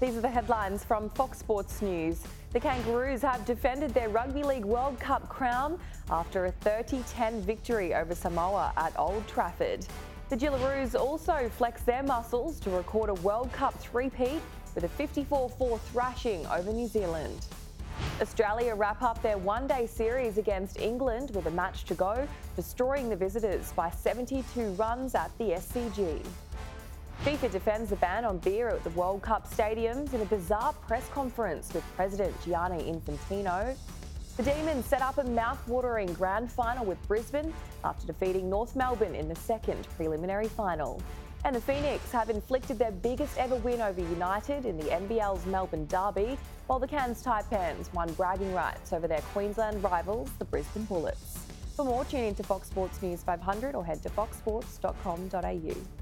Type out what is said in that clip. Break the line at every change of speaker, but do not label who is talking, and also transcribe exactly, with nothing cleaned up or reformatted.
These are the headlines from Fox Sports News. The Kangaroos have defended their Rugby League World Cup crown after a thirty ten victory over Samoa at Old Trafford. The Jillaroos also flexed their muscles to record a World Cup three-peat with a fifty-four four thrashing over New Zealand. Australia wrap up their one-day series against England with a match to go, destroying the visitors by seventy-two runs at the S C G. FIFA defends the ban on beer at the World Cup stadiums in a bizarre press conference with President Gianni Infantino. The Demons set up a mouth-watering grand final with Brisbane after defeating North Melbourne in the second preliminary final. And the Phoenix have inflicted their biggest ever win over United in the N B L's Melbourne Derby, while the Cairns Taipans won bragging rights over their Queensland rivals, the Brisbane Bullets. For more, tune in to Fox Sports News five hundred or head to fox sports dot com dot a u.